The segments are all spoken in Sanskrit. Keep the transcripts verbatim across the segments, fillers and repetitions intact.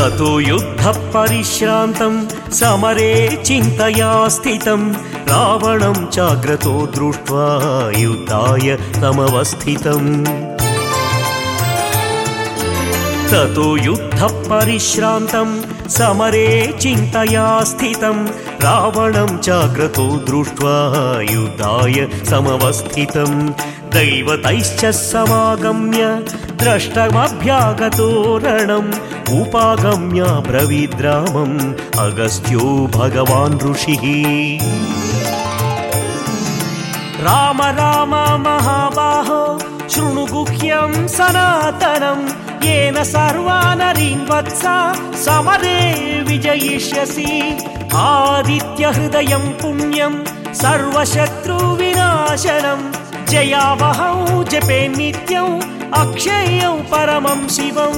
ततो युद्धः परिश्रान्तं समरे चिन्तया स्थितं रावणं चाग्रतो दृष्ट्वा युद्धाय तमवस्थितम् ततो युद्धः परिश्रान्तं समरे चिन्तया स्थितं रावणं चाग्रतो दृष्ट्वा युद्धाय समवस्थितं दैवतैश्च समागम्य द्रष्टुमभ्यागतो रणम् उपागम्य ब्रवीद्रामम् अगस्त्यो भगवान् ऋषिः राम राम महाबाहो शृणु गुह्यं सनातनं येन सर्वानरीन् वत्सा समरे विजयिष्यसि आदित्यहृदयं पुण्यं सर्वशत्रुविनाशनं जयावहौ जपे नित्यं अक्षयं परमं शिवम्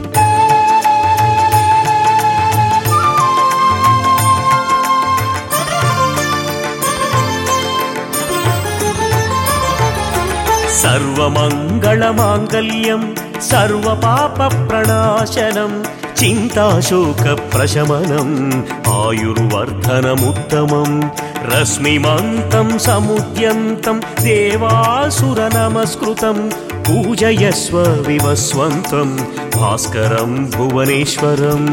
सर्वमङ्गलमाङ्गल्यं सर्वपापप्रणाशनं चिन्ताशोकप्रशमनम् आयुर्वर्धनमुत्तमं रश्मिमन्तं समुद्यन्तं देवासुरनमस्कृतं पूजयस्व विवस्वन्तं भास्करं भुवनेश्वरम्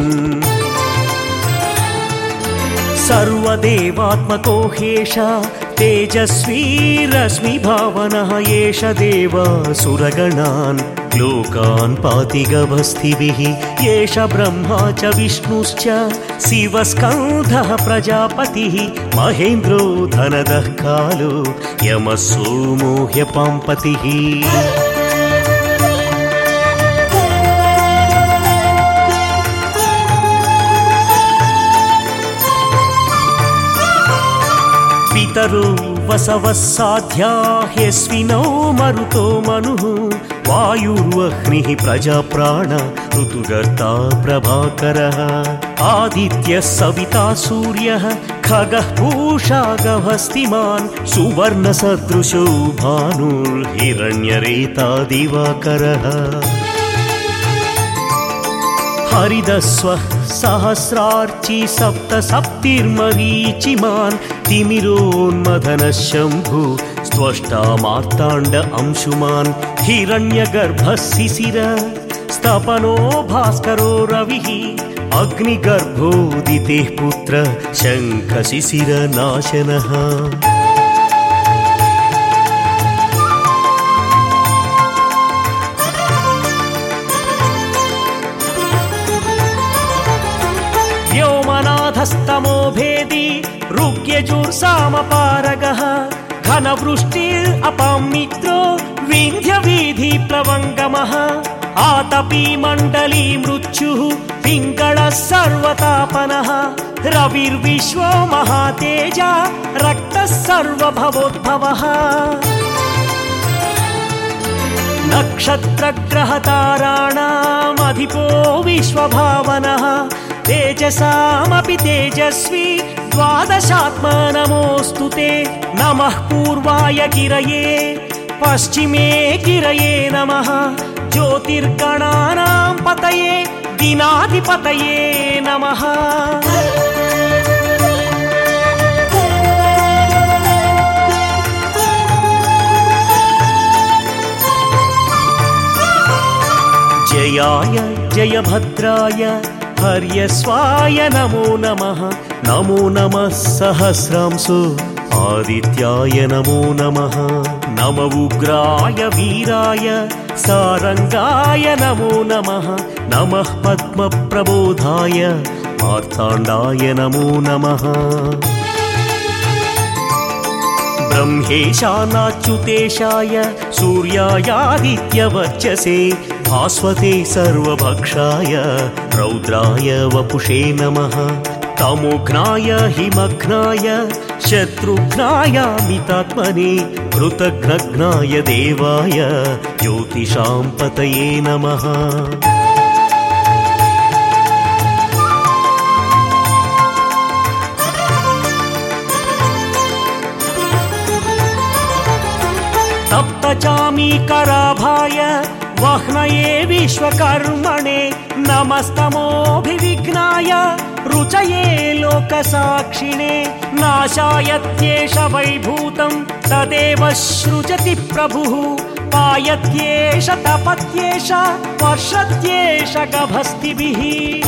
सर्वदेवात्मको ह्येष तेजस्वी रश्मिभावनः एष देवासुरगणान् लोकान् पाति गभस्तिभिः एष ब्रह्मा च विष्णुश्च शिवस्कन्धः प्रजापतिः महेन्द्रो धनदः कालो यमः सोमो ह्यपाम्पतिः पितरो वसवः साध्या ह्यश्विनौ मरुतो मनुः वायुर्वह्निः प्रजाप्राण ऋतुगर्ता प्रभाकरः आदित्यः सविता सूर्यः खगः पूषा गभस्तिमान् सुवर्णसदृशो भानुर्हिरण्यरेता दिवाकरः हरिदस्वः सहस्रार्ची सप्त सप्तिर्मरीचिमान् तिमिरोन्मथनः शम्भु स्त्वष्टा मार्ताण्ड अंशुमान् हिरण्यगर्भः शिशिर स्तपनो भास्करो रविः अग्निगर्भोदितेः पुत्र शङ्खशिशिरनाशनः व्योमनाथस्तमो भेदी ऋग्यजुर्सामपारगः घनवृष्टिरपां मित्रो विन्ध्यवीधिप्लवङ्गमः आतपी मण्डली मृत्युः पिङ्गळः सर्वतापनः रविर्विश्वो महातेजा रक्तः सर्वभवोद्भवः नक्षत्रग्रहताराणामधिपो विश्वभावनः तेजसामपि तेजस्वी द्वादशात्मा नमोऽस्तु ते नमः पूर्वाय गिरये पश्चिमे गिरये नमः ज्योतिर्गणानां पतये दिनाधिपतये नमः जयाय जयभद्राय हर्यस्वाय नमो नमः नमो नमः सहस्रांशो आदित्याय नमो नमः नम उग्राय वीराय सारंगाय नमो नमः नमः पद्मप्रबोधाय मार्ताण्डाय नमो नमः ब्रह्मेशानाच्युतेशाय सूर्यायादित्यवर्चसे भास्वते सर्वभक्षाय रौद्राय वपुषे नमः तमोघ्नाय हिमघ्नाय शत्रुघ्नाय मितात्मने कृतघ्नघ्नाय देवाय ज्योतिषां पतये नमः तप्तचामीकराभाय वह्नये विश्वकर्मणे नमस्तमोऽभिविघ्नाय रुचये लोकसाक्षिणे नाशायत्येष वैभूतं तदेव सृजति प्रभुः पायत्येष तपत्येष वर्षत्येष गभस्तिभिः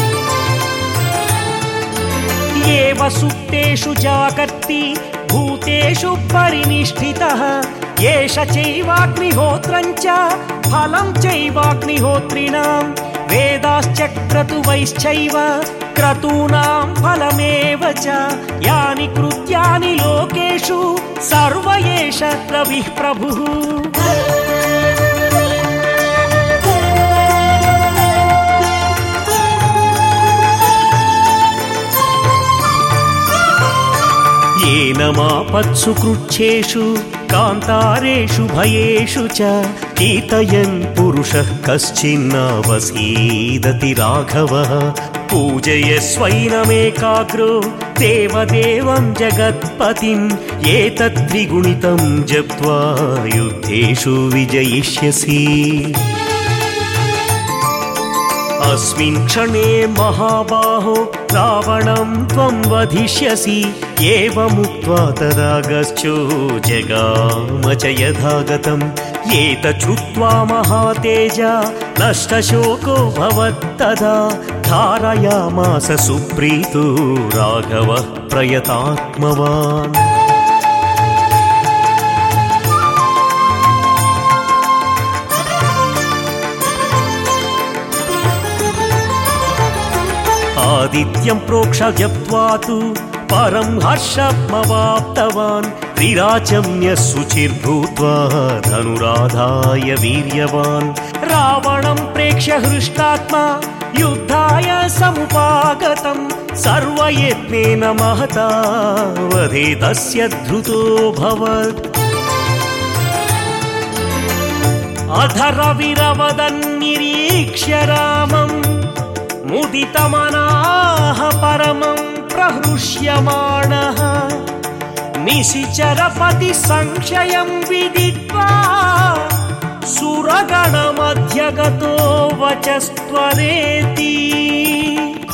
एव सुप्तेषु जागर्ति भूतेषु परिनिष्ठितः एष चैवाग्निहोत्रं च फलं चैवाग्निहोत्रिणां वेदाश्च क्रतुवैश्चैव क्रतूनां फलमेव च यानि कृत्यानि लोकेषु सर्व एष रविः प्रभुः येन मापत्सु कृच्छेषु कान्तारेषु भयेषु च कीर्तयन् पुरुषः कश्चिन्नावसीदति राघवः पूजयस्वैनमेकाग्रो देवदेवं जगत्पतिम् एतत्त्रिगुणितं जप्त्वा युद्धेषु विजयिष्यसि अस्मिन् क्षणे महाबाहो रावणं त्वं वधिष्यसि एवमुक्त्वा तदागच्छो जगाम च यथागतम् एतच्छ्रुत्वा महातेजा नष्टशोको भवत्तदा धारयामास सुप्रीतो राघवः प्रयतात्मवान् आदित्यं प्रोक्ष जप्त्वा तु परं हर्षमवाप्तवान् त्रिराचम्य शुचिर्भूत्वा धनुराधाय वीर्यवान् रावणं प्रेक्ष्य हृष्टात्मा युद्धाय समुपागतं सर्वयत्नेन महता वधे तस्य धृतोऽभवत् अधरविरवदन्निरीक्ष्य रामम् मुदितमनाः परमं प्रहृष्यमाणः निशिचरपति संशयं विदित्वा सुरगणमध्यगतो वचस्त्वरेति